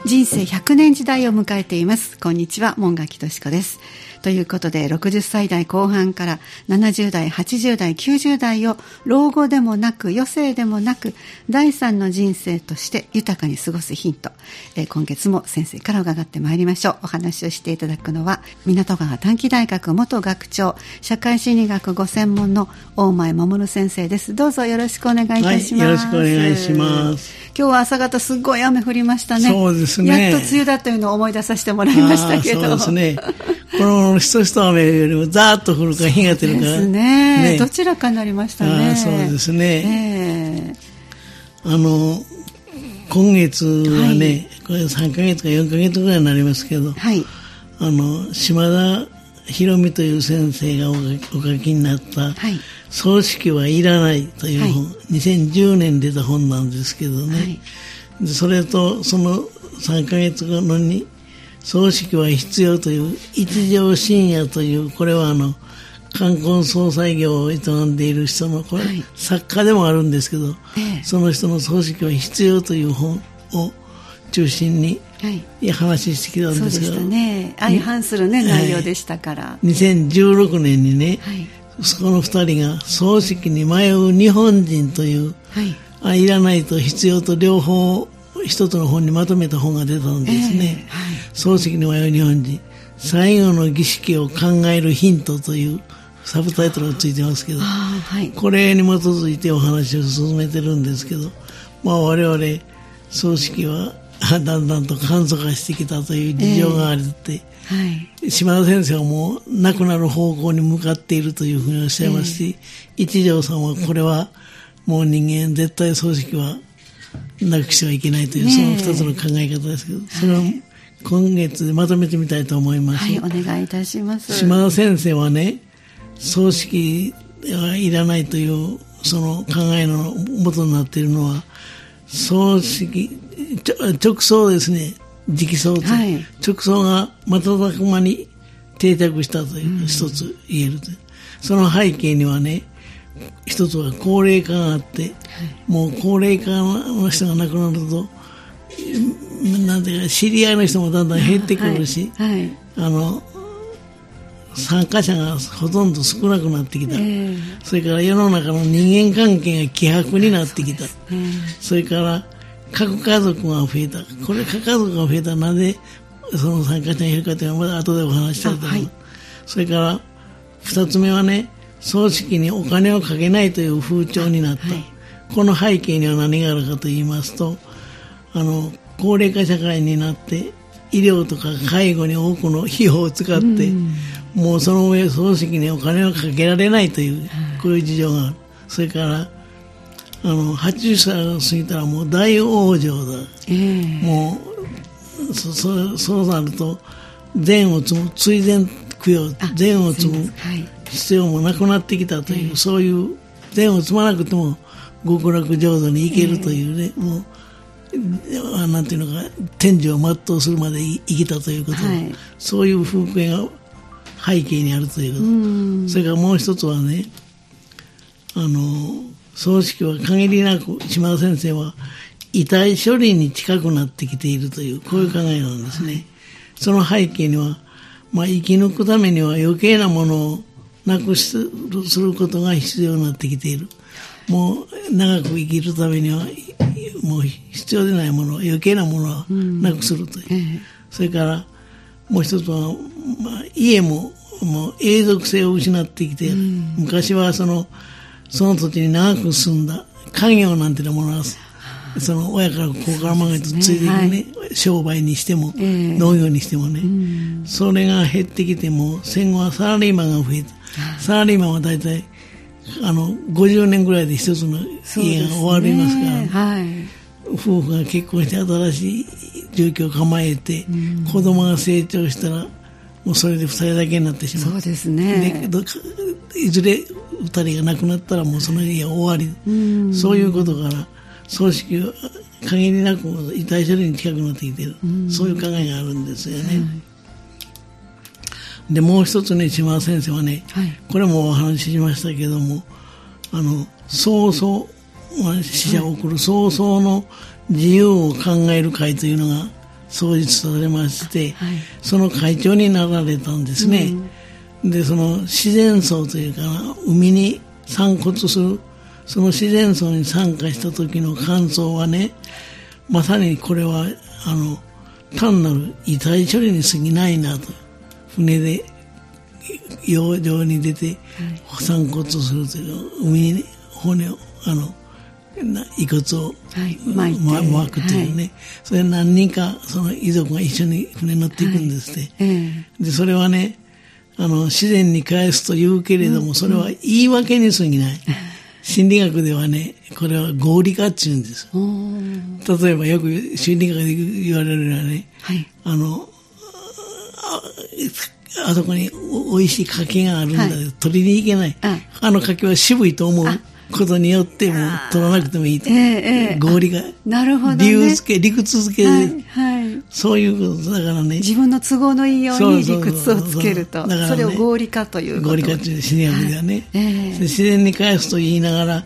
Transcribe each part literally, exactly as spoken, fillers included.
人生ひゃくねん時代を迎えています。こんにちは、門垣敏子です。ということで、ろくじゅっさい代後半からななじゅう代、はちじゅう代、きゅうじゅう代を老後でもなく余生でもなく第三の人生として豊かに過ごすヒント、えー、今月も先生から伺ってまいりましょう。お話をしていただくのは港川短期大学元学長、社会心理学ご専門の大前守先生です。どうぞよろしくお願いいたします。 はい、よろしくお願いします。 今日は朝方すごい雨降りましたね。 そうですね。 やっと梅雨だというのを思い出させてもらいましたけど。 そうですね。このしとしと雨よりもザーッと降るか日が照るか。 ですね。ね、どちらかになりましたね。 あ、そうですね。 えー、 あの今月はね、はい、これさんかげつかよんかげつぐらいになりますけど、はい、あの島田博美という先生がお書きになった「はい、葬式はいらない」という本、はい、にせんじゅうねん出た本なんですけどね、はい、それとそのさんかげつごのに葬式は必要という一条信也という、これはあの冠婚葬祭業を営んでいる人の、これ、はい、作家でもあるんですけど、ええ、その人の葬式は必要という本を中心に話してきたんですが、はい、そうでしたね。 相反する、ね、内容でしたから、 にせんじゅうろくねんにね、はい、そこのふたりが葬式に迷う日本人という、はい、あいらないと必要と両方一つの本にまとめた本が出たんですね、えーはい、葬式に迷う日本人、最後の儀式を考えるヒントというサブタイトルがついてますけど、はい、これに基づいてお話を進めてるんですけど、まあ、我々葬式はだんだんと簡素化してきたという事情があって、えーはい、島田先生はもう亡くなる方向に向かっているというふうにおっしゃいますし、えー、一条さんはこれはもう人間絶対葬式はなくしてはいけないという、ね、その二つの考え方ですけど、それを今月でまとめてみたいと思います。 はい、お願いいたします。 島田先生はね、葬式はいらないというその考えの元になっているのは、葬式直葬ですね、直葬、はい、直葬が瞬く間に定着したという一つ言えるという、うん、その背景にはね、一つは高齢化があって、はい、もう高齢化の人が亡くなると、なんていうか知り合いの人もだんだん減ってくるし、はいはい、あの参加者がほとんど少なくなってきた、えー、それから世の中の人間関係が希薄になってきた、そ, えー、それから核家族が増えた。これ核家族が増えたらなぜその参加者がいるかというのはまだ後でお話したいと思います、はい、それから二つ目はね、葬式にお金をかけないという風潮になった、はい、この背景には何があるかと言いますと、あの高齢化社会になって医療とか介護に多くの費用を使って、うん、もうその上葬式にお金をかけられないという、こういう事情がある。それからあのはちじゅっさいを過ぎたらもう大往生だ、えー、もう そ, そ, そうなると善を積む追善供養、善を積む必要もなくなってきたという、えー、そういう善を積まなくても極楽浄土に行けるというね、えー、もうなんていうのか、天寿を全うするまで生きたということ、はい、そういう風景が背景にあるということ。うん、それからもう一つはね、あの葬式は限りなく島田先生は遺体処理に近くなってきているという、こういう考えなんですね、はい、その背景には、まあ、生き抜くためには余計なものをなくすることが必要になってきている。もう長く生きるためにはもう必要でないもの、余計なものはなくするという、うん、それからもう一つは、まあ、家ももう永続性を失ってきている、うん、昔はそのその土地に長く住んだ家業なんていうものはその親から子から孫へとついていくね、はい、商売にしても、えー、農業にしてもね、うん、それが減ってきても戦後はサラリーマンが増えた。サラリーマンは大体あのごじゅうねんぐらいで一つの家が終わりますから、ね、はい、夫婦が結婚して新しい住居を構えて、うん、子供が成長したらもうそれでふたりだけになってしまう。 そうですね。 でいずれふたりが亡くなったらもうその家は終わり、うん、そういうことから葬式は限りなく遺体処理に近くなってきている、うん、そういう考えがあるんですよね、うん、でもう一つね、島田先生はね、はい、これもお話ししましたけども、あの葬送死者を送る葬送の自由を考える会というのが創立されまして、 はい、 その会長になられたんですね、うん、でその自然葬というかな、海に散骨するその自然葬に参加した時の感想はね、まさにこれはあの単なる遺体処理に過ぎないなと。船で洋上に出て散骨するという、海に、ね、骨をあの遺骨を、はい、巻いて巻くというね、はい、それ何人かその遺族が一緒に船に乗っていくんですって、はいえー、でそれはね、あの自然に返すというけれども、それは言い訳に過ぎない、うん、心理学ではね、これは合理化っていうんです。例えばよく心理学で言われるのはね、はい、あの あ, あそこにおいしい柿があるんだけど、はい、取りに行けない、あ, あの柿は渋いと思うことによっても取らなくてもいいと、えーえー、合理が、 なるほどね、 理由付け理屈付けで、 はいはい、そういうことだからね、 自分の都合のいいように理屈をつけると、 そうそうそう、だからね、それを合理化ということ、 合理化という心理学ではね、はいえー、自然に返すと言いながら、はい、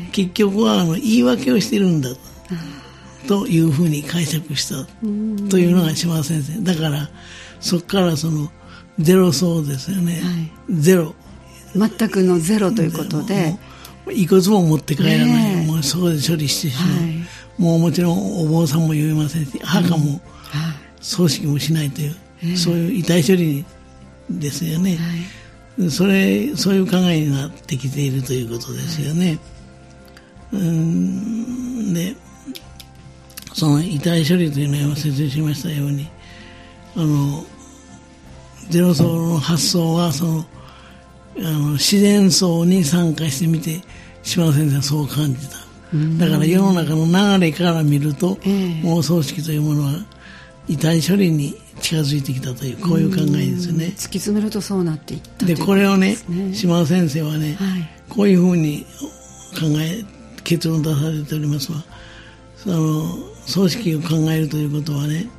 結局はあの言い訳をしているんだというふうに解釈したというのが島田先生だから、そこからそのゼロ層ですよね、はい、ゼロ全くのゼロということで、 遺骨も持って帰らない、ね、もうそこで処理してしまう、はい、もうもちろんお坊さんも言えませんし、墓も葬式もしないという、うん、そういう遺体処理ですよね、はい、それそういう考えになってきているということですよね、はい、うんでその遺体処理というのは説明しましたように、あのゼロ層の発想はそのあの自然層に参加してみて島田先生はそう感じた。だから世の中の流れから見ると、えー、もう葬式というものは遺体処理に近づいてきたという、こういう考えですね。 突き詰めるとそうなっていったで、これをね、島田先生はね、はい、こういうふうに考え結論出されておりますわ。あの葬式を考えるということはね、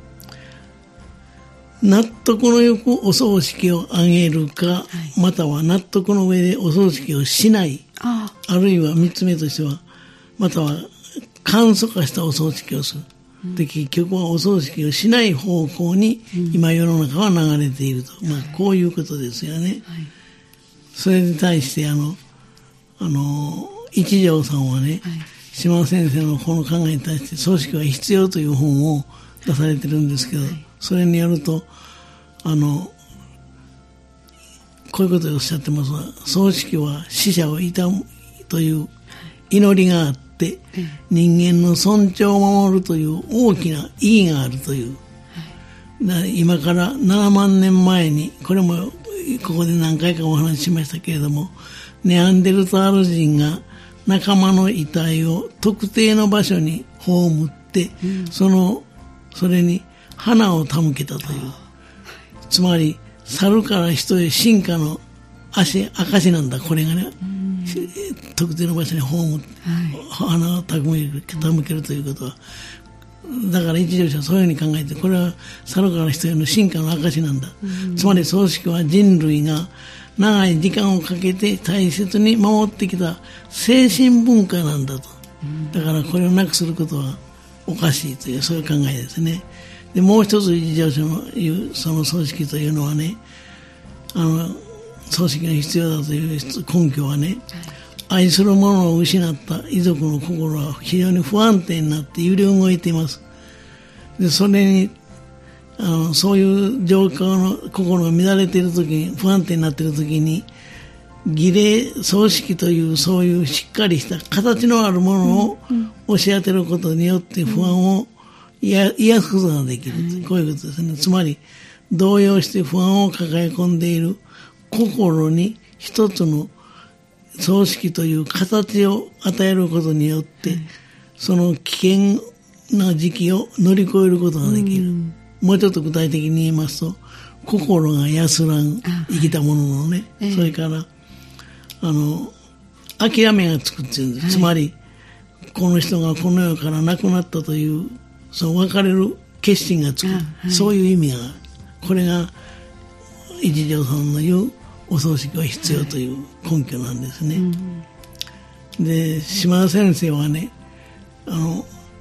納得のよくお葬式を挙げるか、はい、または納得の上でお葬式をしない、 あ, あるいは三つ目としてはまたは簡素化したお葬式をする、うん、で結局はお葬式をしない方向に今世の中は流れていると、うんまあ、こういうことですよね、はい、それに対してあのあの一条さんはね、はい、島田先生のこの考えに対して葬式は必要という本を出されてるんですけど、はい、それによるとあのこういうことをおっしゃってますが、葬式は死者を悼むという祈りがあって、はい、人間の尊重を守るという大きな意義があるという、はい、今からななまんねんまえに、これもここで何回かお話ししましたけれども、ネアンデルタール人が仲間の遺体を特定の場所に葬って、うん、そのそれに花を手向けたという、つまり猿から人へ進化の足証なんだ、これがね、うん、特定の場所に葬って、はい、花を手向ける、手向けるということは、だから一条者はそういうふうに考えて、これは猿から人への進化の証なんだ、うん、つまり葬式は人類が長い時間をかけて大切に守ってきた精神文化なんだと、うん、だからこれをなくすることはおかしいという、そういう考えですね。でもう一つ一条書の言うその葬式というのはね、あの葬式が必要だという根拠はね、はい、愛する者を失った遺族の心は非常に不安定になって揺れ動いています。でそれにあのそういう状況の心が乱れているときに、不安定になっているときに、儀礼葬式というそういうしっかりした形のあるものを押し当てることによって不安を癒すことができる、うん、こういうことですね。つまり動揺して不安を抱え込んでいる心に一つの葬式という形を与えることによって、うん、その危険な時期を乗り越えることができる、うん、もうちょっと具体的に言いますと、心が安らん生きたもののね、はい、それからあの諦めがつくっていうんです、はい、つまりこの人がこの世から亡くなったというそう別れる決心がつく、はい、そういう意味が、これが一条さんの言うお葬式は必要という根拠なんですね、はい、で島田先生はね、あの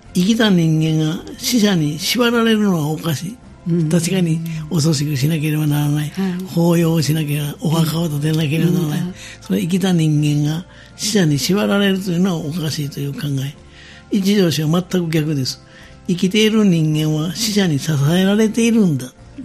生きた人間が死者に縛られるのはおかしい。確かにお葬式をしなければならない、はい、法要をしなければ、お墓を建てなければならない、うん、その生きた人間が死者に縛られるというのはおかしいという考え。一条氏は全く逆です。生きている人間は死者に支えられているんだ、うん、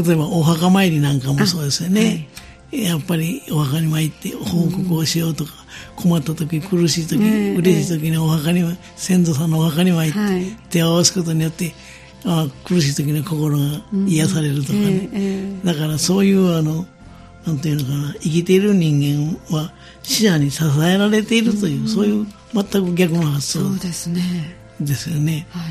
例えばお墓参りなんかもそうですよね、はい、やっぱりお墓に参って報告をしようとか、うん、困った時、苦しい時、ね、嬉しい時にお墓に、先祖さんのお墓に参って、はい、手を合わすことによってあ苦しい時の心が癒されるとかね、うんえーえー、だからそういうあのなんていうのかな、生きている人間は死者に支えられているという、うん、そういう全く逆の発想ですね。ですよね。はい、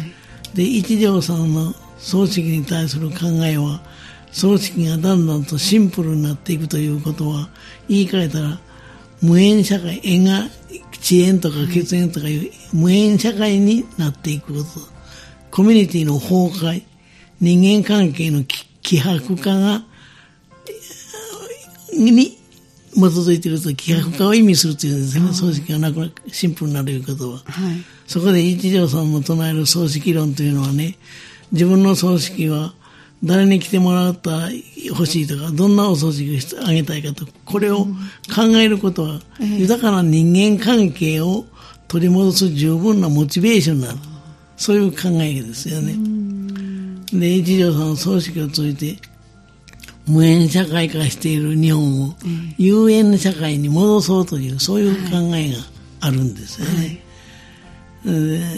で一条さんの葬式に対する考えは、葬式がだんだんとシンプルになっていくということは、言い換えたら無縁社会、縁が遅延とか血縁とかいう無縁社会になっていくこと、コミュニティの崩壊、人間関係の希薄化がに基づいていると、希薄化を意味するというんですね、うん、葬式がなくなシンプルになるということは、はい、そこで一条さんの唱える葬式論というのはね、自分の葬式は誰に来てもらったら欲しいとか、どんなお葬式をしてあげたいかと、これを考えることは、うん、豊かな人間関係を取り戻す十分なモチベーションになる、そういう考えですよね。で一条さんの葬式を通じて無縁社会化している日本を有縁社会に戻そうという、そういう考えがあるんですよね、はい、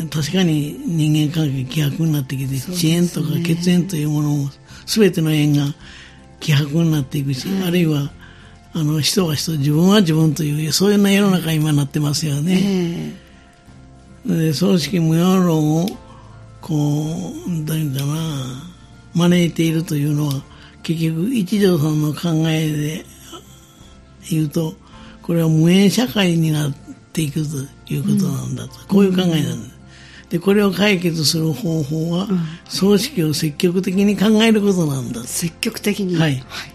確かに人間関係希薄になってきて、遅延とか血縁というものも全ての縁が希薄になっていくし、はい、あるいはあの人は人、自分は自分という、そういう世の中に今なってますよね、えー、で葬式無用論をこうどういうかな招いているというのは、結局一条さんの考えで言うと、これは無縁社会になっていくということなんだと、うん、こういう考えなんです。でこれを解決する方法は、うん、葬式を積極的に考えることなんだ。 積極的に、 はい、はい、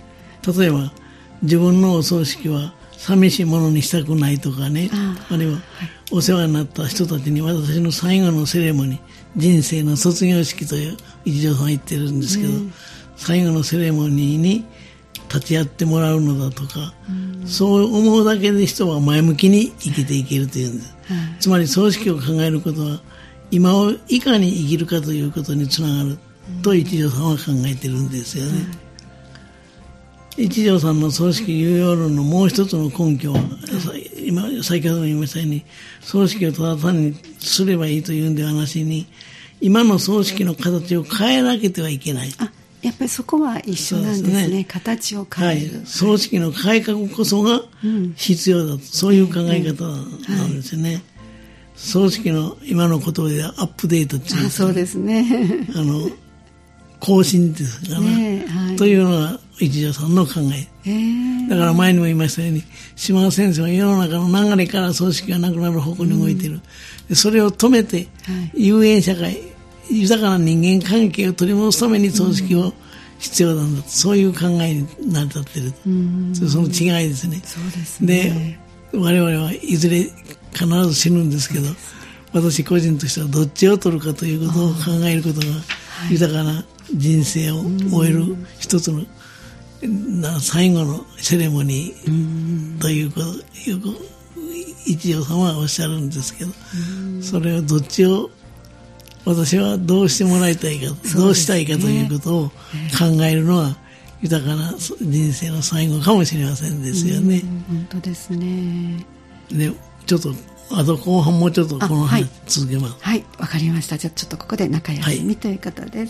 例えば自分のお葬式は寂しいものにしたくないとかね、あ, あるいは、はい、お世話になった人たちに私の最後のセレモニー、人生の卒業式という一条さんは言ってるんですけど、うん、最後のセレモニーに立ち会ってもらうのだとか、うん、そう思うだけで人は前向きに生きていけるというんです、はい、つまり葬式を考えることは今をいかに生きるかということにつながると一条さんは考えてるんですよね、うん、一条さんの葬式有用論のもう一つの根拠は、今先ほども言いましたように、葬式をただ単にすればいいというんではなしに、今の葬式の形を変えなければいけない。 あ、やっぱりそこは一緒なんですね。ですね、形を変える、 はい、葬式の改革こそが必要だと、うん、そういう考え方なんですよね、うんはい、葬式の今の言葉ではアップデートっていう、 そうですね、 あの更新ですから、ねはい、というのが一条さんの考え、えー、だから前にも言いましたように、島田先生は世の中の流れから葬式がなくなる方向に動いている、うん、でそれを止めて、はい、有縁社会、豊かな人間関係を取り戻すために葬式を必要なんだ、うん、そういう考えになっている、うん、その違いですね。 そうですね。 で我々はいずれ必ず死ぬんですけど、私個人としてはどっちを取るかということを考えることが豊かな人生を終える一つの最後のセレモニーということを一条さんはおっしゃるんですけど、それをどっちを私はどうしてもらいたいか、どうしたいかということを考えるのは豊かな人生の最後かもしれませんですよね。 本当ですね。 でちょっとあと後半もうちょっとこの話、はい、続けます。 はい、わかりました。じゃあちょっとここで中休みということです、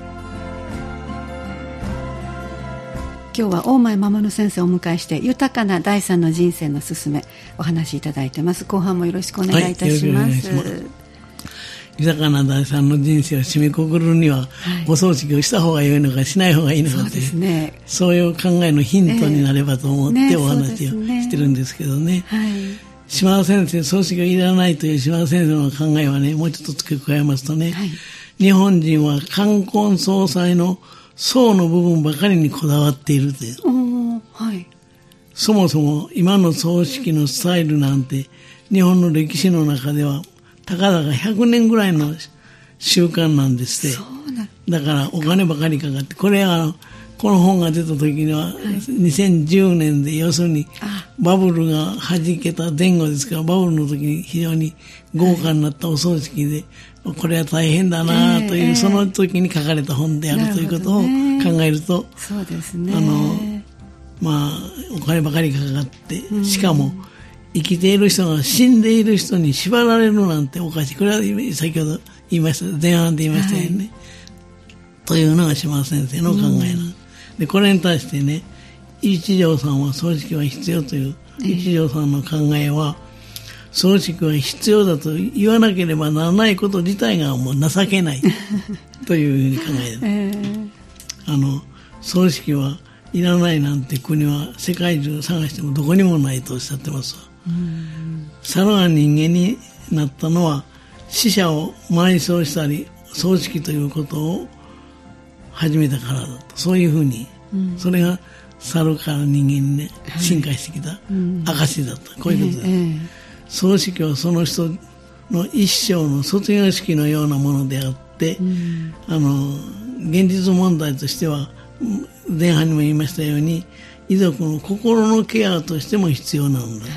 はい、今日は大前守先生をお迎えして豊かな第三の人生のすすめお話しいただいてます。後半もよろしくお願いいたします、はい、 豊かな第三の人生を締めくくるには、はい、お葬式をした方が良いのかしない方がいいのかという、そうですね、そういう考えのヒントになればと思ってお話をしてるんですけどね、えーねはい、島田先生、葬式がいらないという島田先生の考えはね、もうちょっと付け加えますとね、はい、日本人は冠婚葬祭の葬の部分ばかりにこだわっているという、はい、そもそも今の葬式のスタイルなんて日本の歴史の中ではたかだかひゃくねんぐらいの習慣なんですって。 そうなんだからお金ばかりかかって、これはあのこの本が出た時にはにせんじゅうねんで、要するにバブルが弾けた前後ですから、バブルの時に非常に豪華になったお葬式で、これは大変だなという、その時に書かれた本であるということを考えると、 そうですね。 あのまあお金ばかりかかって、しかも生きている人が死んでいる人に縛られるなんておかしい。これは先ほど言いました、前半で言いましたよね、はい、というのが島先生の考えなんです、うん、でこれに対してね、一条さんは葬式は必要という、えー、一条さんの考えは、葬式は必要だと言わなければならないこと自体がもう情けないというふうに考える、えー、あの葬式はいらないなんて国は世界中探してもどこにもないとおっしゃってますわ。うん、猿が人間になったのは死者を埋葬したり葬式ということを始めたからだと、そういうふうに、うん、それが猿から人間にね進化してきた証だと、はい、こういうことです、えー、葬式はその人の一生の卒業式のようなものであって、うん、あの現実問題としては前半にも言いましたように遺族の心のケアとしても必要なんだ、はい、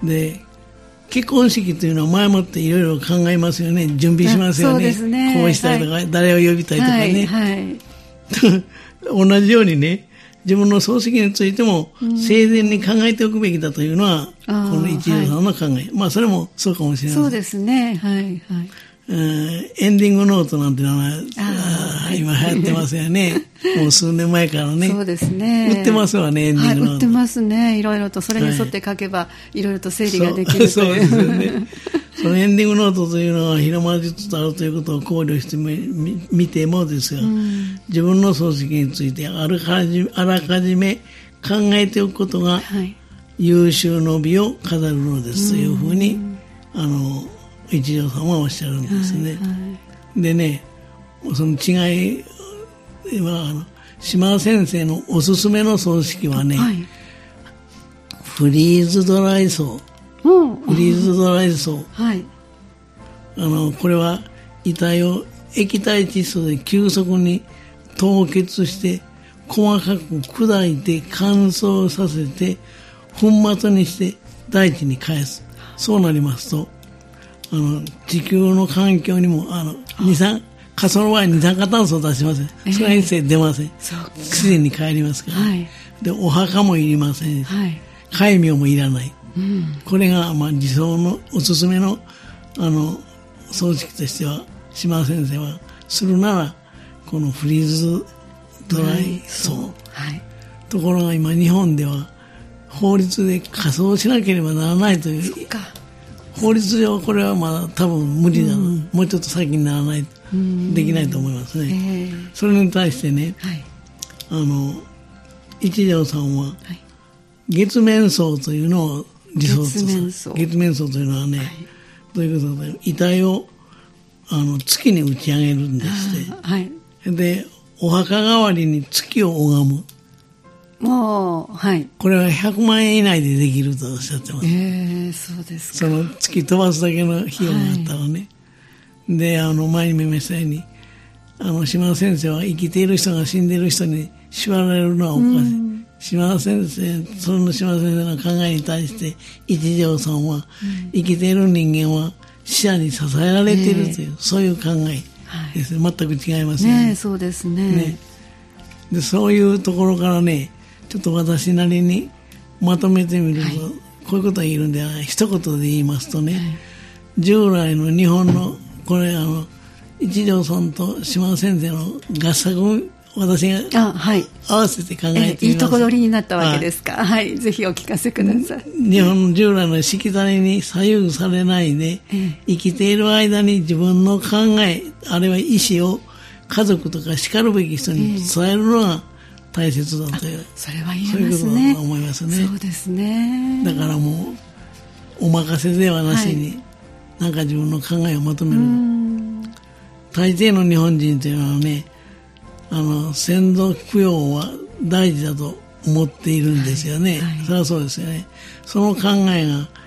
で結婚式というのは前もっていろいろ考えますよね、準備しますよ ね, そうですね、こうしたいとか、はい、誰を呼びたいとかね、はいはい、同じようにね、自分の葬式についても生前に考えておくべきだというのは、うん、この一条さんの考え、はい、まあそれもそうかもしれない。 そうですね、はいはい、 えー、エンディングノートなんてのはあ今流行ってますよねもう数年前からね。 そうですね、 売ってますわね、エンディングノート、 はい、売ってますね。いろいろとそれに沿って書けば、はい、いろいろと整理ができるという。 そう、そうですよねそのエンディングノートというのは広まりつつあるということを考慮してみ見てもですが、うん、自分の葬式についてあらかじめ、あらかじめ考えておくことが、はい、優秀の美を飾るのですというふうに、ん、あの一条さんはおっしゃるんですね、はいはい、でね、その違いはあの島先生のおすすめの葬式はね、はい、フリーズドライ葬、うん、フリーズドライ葬、はい、あのこれは遺体を液体窒素で急速に凍結して細かく砕いて乾燥させて粉末にして大地に返す。そうなりますとあの地球の環境にもあの二酸火葬の場合二酸化炭素を出しません、えー、それは一切出ません。自然に帰りますから、はい、でお墓もいりません、はい、戒名もいらない、うん、これがまあ理想のおすすめのあの葬式としては島先生はするならこのフリーズドライ葬、はい、ところが今日本では法律で火葬しなければならないという、法律上これはまだ多分無理なの、うん、もうちょっと先にならないとできないと思いますね、えー、それに対してね、はい、あの一条さんは、はい、月面葬というのを理想とする。月面葬というのはね、はい、ということで遺体をあの月に打ち上げるんですって、はい、でお墓代わりに月を拝む。 もう、はい。 これはひゃくまんえん以内でできるとおっしゃってます。 ええー、そうですか。 その月飛ばすだけの費用があったらね、はい、であの前にも言いましたようにあの島田先生は生きている人が死んでいる人に縛られるのはおかしい、うん、島田先生その島田先生の考えに対して一条さんは、うん、生きている人間は死者に支えられているという、えー、そういう考えですね、はい、全く違いますよね。 ね、そうですね。ねでそういうところからねちょっと私なりにまとめてみると、はい、こういうことが言えるんではない。一言で言いますとね、はい、従来の日本のこれあの一条さんと島田先生の合作を私が合わせて考えてみます。 いいとこ取りになったわけですか。はい、はい、ぜひお聞かせください。 日本の従来のしきたりに左右されないで、ええ、生きている間に自分の考えあるいは意思を家族とかしかるべき人に伝えるのが大切だという、ええ、 それは言えますね。そういうことだと思いますね。そうですね。 だからもうお任せではなしに、はい、なんか自分の考えをまとめる。大抵の日本人というのはねあの先祖供養は大事だと思っているんですよね、はいはい、それはそうですよね。その考えが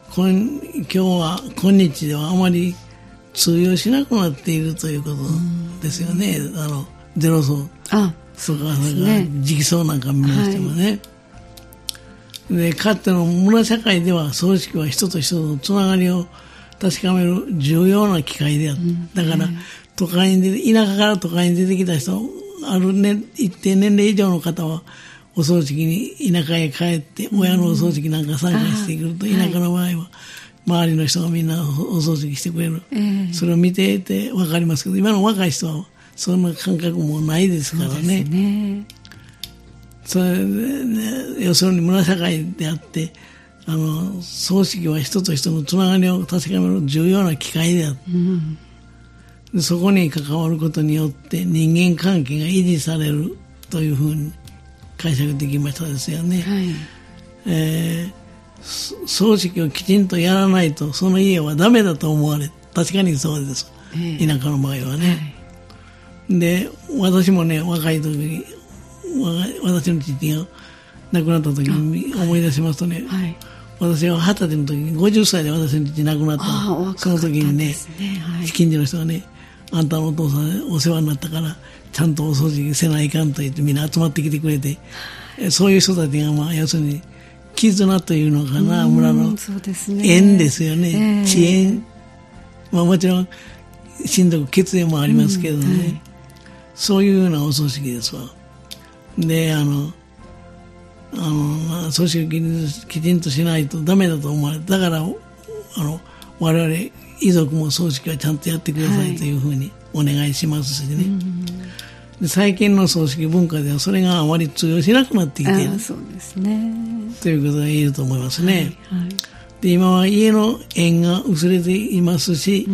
こん今日は今日ではあまり通用しなくなっているということですよね。あのゼロ層とか、ね、直層なんか見ましてもね、はい、でかつての村社会では葬式は人と人とのつながりを確かめる重要な機会であった、うん、だから、ね、都会に出て田舎から都会に出てきた人ある、ね、一定年齢以上の方はお葬式に田舎へ帰って親のお葬式なんか参加してくると、うん、田舎の場合は周りの人がみんなお葬式してくれる、えー、それを見ていて分かりますけど、今の若い人はそんな感覚もないですからね。そうですね。それで、ね、要するに村社会であってあの葬式は人と人のつながりを確かめる重要な機会であって、うん、でそこに関わることによって人間関係が維持されるというふうに解釈できましたですよね。はい、えー葬式をきちんとやらないとその家はダメだと思われ、確かにそうです、えー、田舎の場合はね、はい、で私もね若い時に私の父が亡くなった時に思い出しますとね、はいはい、私は二十歳の時にごじゅっさいで私の父亡くなった。その時にね、はい、近所の人がね、あんたのお父さんお世話になったからちゃんとお掃除せないかんと言ってみんな集まってきてくれて、そういう人たちがまあ要するに絆というのかな、村の縁ですよね、地縁、まあ、もちろん親族血縁もありますけどね、うんはい、そういうようなお葬式ですわ。であのあの、まあ、葬式をきちんとしないとダメだと思われて、だからあの我々遺族も葬式はちゃんとやってくださいというふうにお願いしますしね、はいうんで最近の葬式文化ではそれがあまり通用しなくなってきているそうですねということが言えると思いますね、 はいはい、 で今は家の縁が薄れていますし、うん、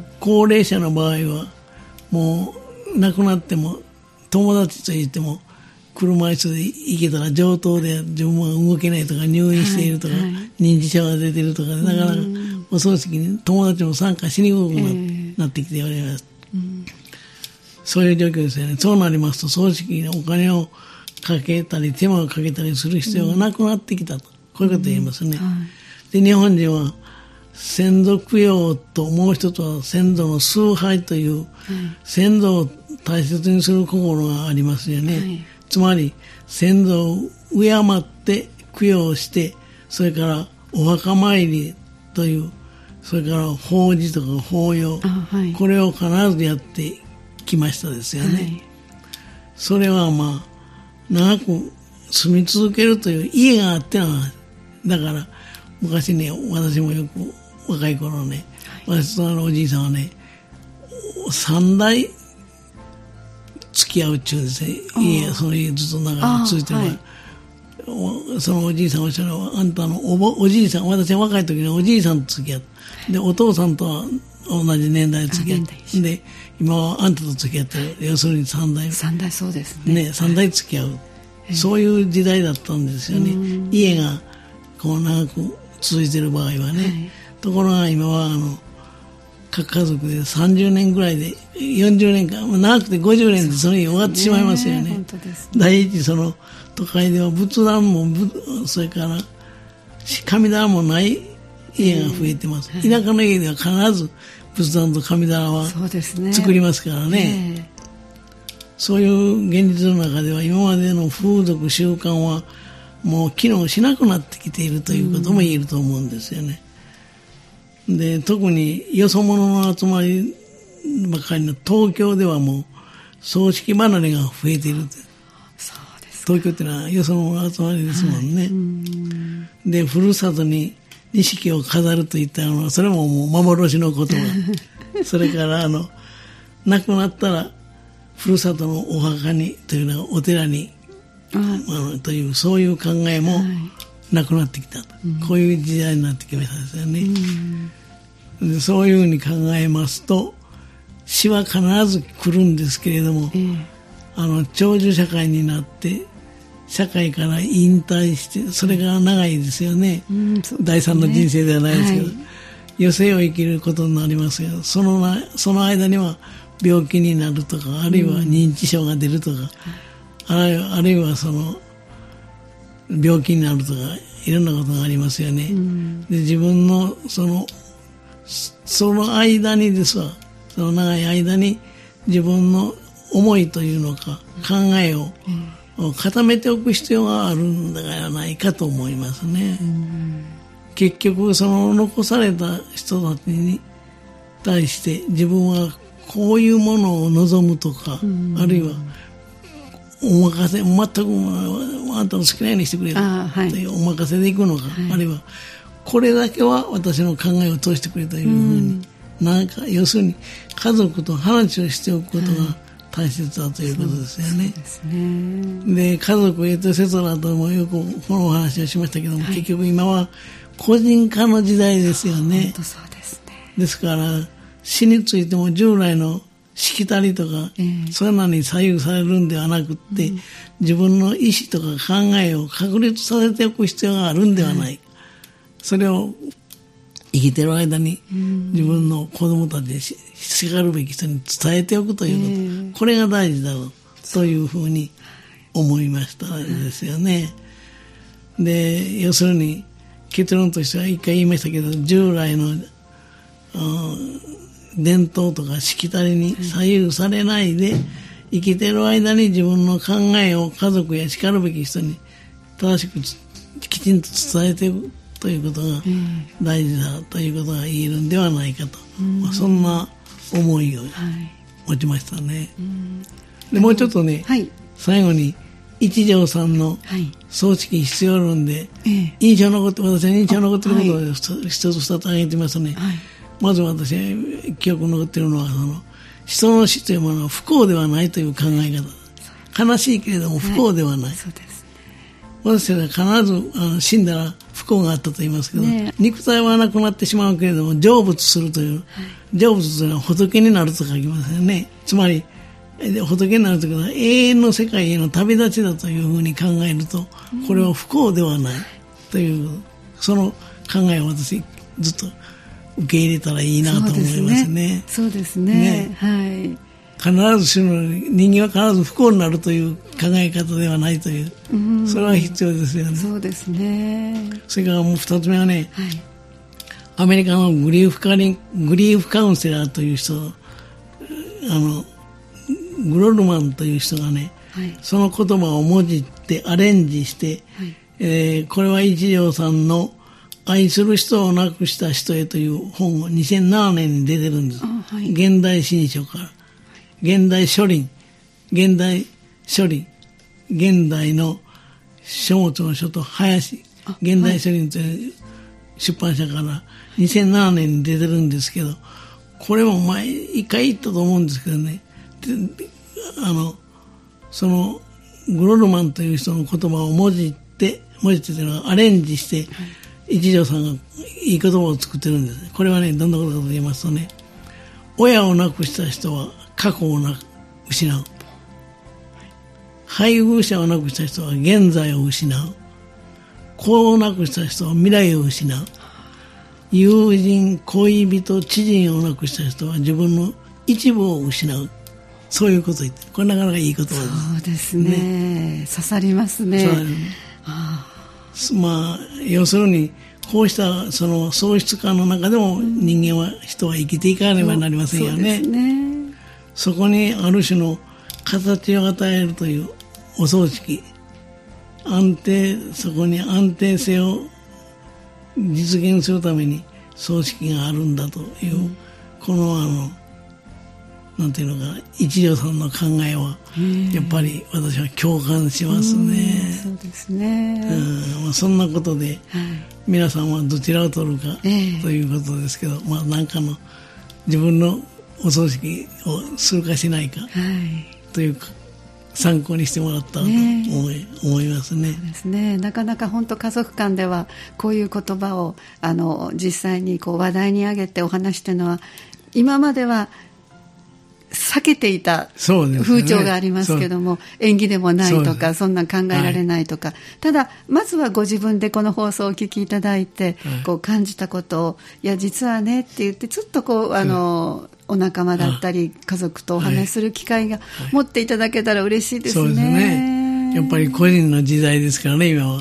高齢者の場合はもう亡くなっても友達といっても車椅子で行けたら上等で自分は動けないとか入院しているとか、はいはい、認知症が出ているとかでなかなかお葬式に友達も参加しにくくなってきております、えーうんそういう状況ですよね。そうなりますと葬式にお金をかけたり手間をかけたりする必要がなくなってきたと、こういうことを言いますね、うんはい、で日本人は先祖供養ともう一つは先祖の崇拝という、うん、先祖を大切にする心がありますよね、はい、つまり先祖を敬って供養してそれからお墓参りというそれから法事とか法要、はい、これを必ずやってきましたですよね、はい、それはまあ長く住み続けるという家があってのはだから昔ね私もよく若い頃ね、はい、私とあのおじいさんはね三代付き合うっちゅうんですね。家その家ずっと長く続いてるから、はい、そのおじいさんおっしゃるのはあんたの お, おじいさん私は若い時におじいさんと付き合ってでお父さんとは同じ年代で付き合ってで今はあんたと付き合ってる要するに三代三代そうですねね三代付き合う、はい、そういう時代だったんですよね。家がこう長く続いてる場合はね、はい、ところが今はあの各家族でさんじゅうねんぐらいでよんじゅうねんかん長くてごじゅうねんでそれに終わってしまいますよね。 本当ですね。 第一その都会では仏壇もそれから神棚もない家が増えてます、はい、田舎の家では必ず仏壇と神棚は作りますからね。そうですね。そういう現実の中では今までの風俗習慣はもう機能しなくなってきているということも言えると思うんですよね。で特によそ者の集まりばかりの東京ではもう葬式離れが増えている。 そうです。 東京ってのはよそ者の集まりですもんね、はい、うんでふるさとに錦を飾るといったのはそれももう幻の言葉それからあの亡くなったらふるさとのお墓にというのはお寺にあのというそういう考えもなくなってきたと、はい、こういう時代になってきましたですよね、うん、でそういうふうに考えますと死は必ず来るんですけれども、えー、あの長寿社会になって社会から引退してそれが長いですよね、うんね、第三の人生ではないですけど、はい、余生を生きることになりますがそのなその間には病気になるとかあるいは認知症が出るとか、うん、あるいは、あるいはその病気になるとかいろんなことがありますよね、うん、で自分のそのその間にですわ、その長い間に自分の思いというのか考えを固めておく必要があるんではないかと思いますね、うん、結局その残された人たちに対して自分はこういうものを望むとか、うん、あるいはお任せ、全くあんたの好きなようにしてくれというお任せでいくのか、はい、あるいはこれだけは私の考えを通してくれというふうに、うん、なんか要するに家族と話をしておくことが大切だということですよね。はい、そうですね。で、家族へとセトラともよくこのお話をしましたけども、はい、結局今は個人化の時代ですよね。 本当そうですね。 ですから死についても従来のしきたりとか、えー、そういうのに左右されるんではなくって、うん、自分の意思とか考えを確立させておく必要があるんではない、はい、それを生きている間に自分の子供たちにしかるべき人に伝えておくということ、えー、これが大事だろうというふうに思いましたですよね。で、要するに結論としては一回言いましたけど、従来の、うん伝統とかしきたりに左右されないで、生きている間に自分の考えを家族やしかるべき人に正しくきちんと伝えていくということが大事だということが言えるんではないかと、うんまあ、そんな思いを持ちましたね、はい、でもうちょっとね、はい、最後に一条さんの葬式必要論で印象残って私の印象残っていることを一つ二つ挙げてますね、はい。まず私が記憶に残っているのは、その人の死というものは不幸ではないという考え方。悲しいけれども不幸ではない。はい、そうですね。私は必ずあの死んだら不幸があったと言いますけど、ね、肉体はなくなってしまうけれども成仏するという、はい、成仏というのは仏になると書きますよね。つまり仏になるということは永遠の世界への旅立ちだというふうに考えると、これは不幸ではないという、その考えを私ずっと受け入れたらいいなと思いますね。 そうですね。ね、はい。 必ず死ぬ、人間は必ず不幸になるという考え方ではないという、うん、それは必要ですよね。 そうですね。 それからもう二つ目はね、はい、アメリカのグリーフカリン、グリーフカウンセラーという人、あのグロルマンという人がね、はい、その言葉をもじってアレンジして、はいえー、これは一条さんの愛する人を亡くした人へという本をにせんななねんに出てるんです。はい、現代新書から。現代書林、現代書林、現代の書物の書と林、現代書林という出版社からにせんななねんに出てるんですけど、これも前一回言ったと思うんですけどね、あの、そのグロルマンという人の言葉をもじって、もじってというのはアレンジして、はい一条さんがいい言葉を作ってるんです。これはね、どんなことかと言いますとね、親を亡くした人は過去をな失う。配偶者を亡くした人は現在を失う。子を亡くした人は未来を失う。友人、恋人、知人を亡くした人は自分の一部を失う。そういうことを言ってる。これなかなかいい言葉です。 そうですね。ね刺さりますね。そうですね。 あまあ、要するにこうしたその喪失感の中でも人間は人は生きていかなければなりませんよね。 そ, ねそこにある種の形を与えるというお葬式、安定そこに安定性を実現するために葬式があるんだという、うん、このあのなんていうのか一条さんの考えはやっぱり私は共感しますね。 そうですね、 うん、そんなことで、はい、皆さんはどちらを取るかということですけど、まあなんかの自分のお葬式をするかしないか、はい、というか参考にしてもらったと思い、ね、思いますね。 そうですね。なかなか本当家族間ではこういう言葉をあの実際にこう話題に上げてお話というのは今までは避けていた風潮がありますけども、ね、縁起でもないとか そ, そんな考えられないとか、はい、ただまずはご自分でこの放送をお聞きいただいて、はい、こう感じたことをいや実はねって言ってちょっとこうあのお仲間だったり家族とお話しする機会が持っていただけたら嬉しいですね。 そうですね。 やっぱり個人の時代ですからね、今は。はい、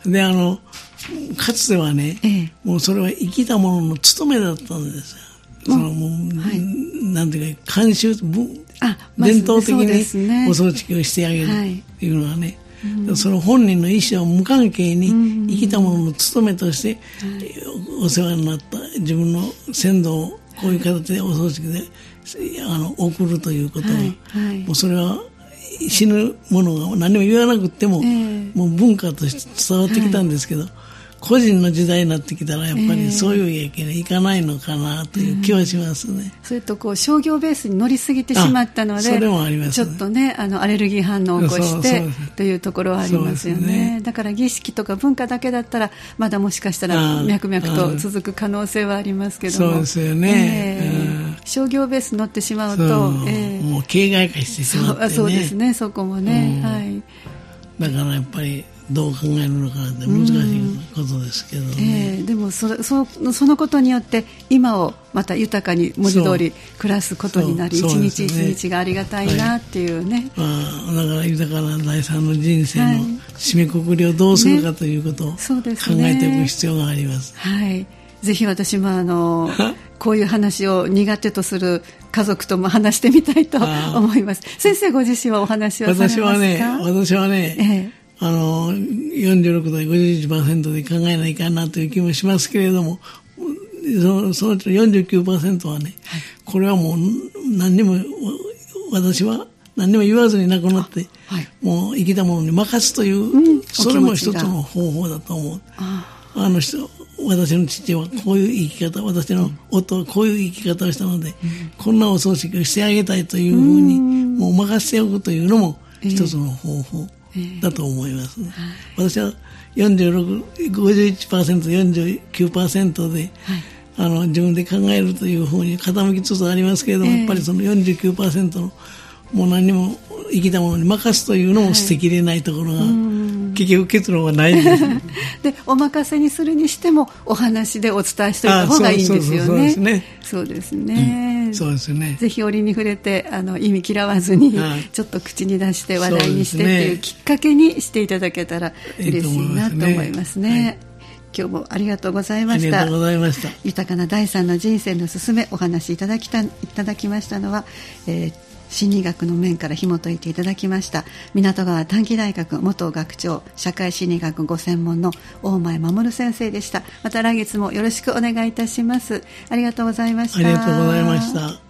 で、あの、かつてはね、ええ、もうそれは生きたものの務めだったんですよ。そのもう、はい、なんていうか、慣習、あ、ま、伝統的にお葬式をしてあげるっていうのはね、はい、その本人の意思は無関係に生きたものの務めとして、うん、お世話になった自分の先祖をこういう形でお葬式であの送るということは、はいはい、もうそれは死ぬものが何も言わなくても、えー、もう文化として伝わってきたんですけど、はい、個人の時代になってきたらやっぱりそういう影響にいかないのかなという気はしますね。 それとこう商業ベースに乗りすぎてしまったので、それもあります、ね、ちょっとねあのアレルギー反応を起こしてというところはありますよ ね, ねだから儀式とか文化だけだったらまだもしかしたら脈々と続く可能性はありますけども、 そうですよね、 えー、商業ベースに乗ってしまうと、 えー、もう形骸化してしまってね、 そう、そうですね、そこもね、はい、 だからやっぱりどう考えるのかって難しいことですけどね、 えー、でも そ, そ, そのことによって今をまた豊かに文字通り暮らすことになり、一日一日がありがたいなっていうね、 はい、まあ、だから豊かな第三の人生の締めくくりをどうするかということを考えておく必要があります、 ね、はい、ぜひ私もあのこういう話を苦手とする家族とも話してみたいと思います。先生ご自身はお話をされますか？ 私はね、私はね、ええ、あのよんじゅうろくどで ごじゅういちパーセント で考えないかなという気もしますけれども、そ の, そのうちの よんじゅうきゅうパーセント はね、はい、これはもう何にも私は何にも言わずに亡くなって、はい、もう生きたものに任すという、うん、それも一つの方法だと思う。あ, あの人私の父はこういう生き方、私の夫はこういう生き方をしたので、うん、こんなお葬式をしてあげたいというふうに、ん、もう任せておくというのも一つの方法だと思います、ね、えー、私はよんじゅうろく、ごじゅういちパーセント、よんじゅうきゅうパーセント で、はい、あの自分で考えるという方に傾きつつありますけれども、えー、やっぱりその よんじゅうきゅうパーセント のもう何も生きたものに任すというのも捨てきれないところが、はい、結局結論はないんですでお任せにするにしてもお話でお伝えしておいた方がいいんですよね。そうですね、 そうですね。 ぜひ折に触れてあの意味嫌わずに、はい、ちょっと口に出して話題にしてっていうきっかけにしていただけたら嬉しいなと思いますね。今日もありがとうございました。 ありがとうございました。 豊かな第三の人生のすすめお話いただきたいただきましたのは、えー心理学の面から紐解いていただきました港川短期大学元学長社会心理学ご専門の大前守先生でした。また来月もよろしくお願いいたします。ありがとうございました。 ありがとうございました。